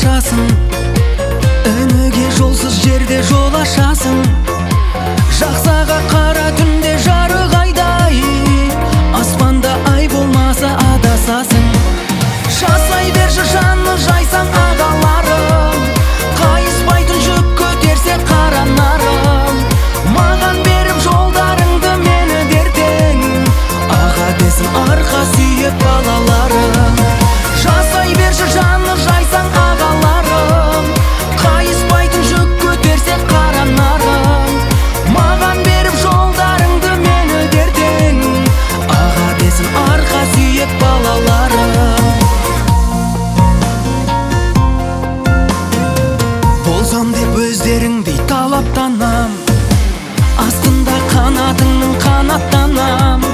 ашасың, ініге жолсыз жерде жол ашасың. Жақсаға қара түнде жарық айдай, аспанда ай болмаса адасасың. Жасай берші жанны жайсаң ағаларым, қайыспайтын жүк көтерсе қара нарым. Маған беріп жолдарыңды мені дертең, аға десін арқа сүйеп балаларым. Жасай берші жанны жайсаң ағаларым, қайыспайтын жүк көтерсе қара нарым. Маған беріп жолдарыңды мені дертең, аға десін арқа сүйеп балаларым. Болсам деп өздеріңдей талаптанам, астында қанатыңның қанаттанам.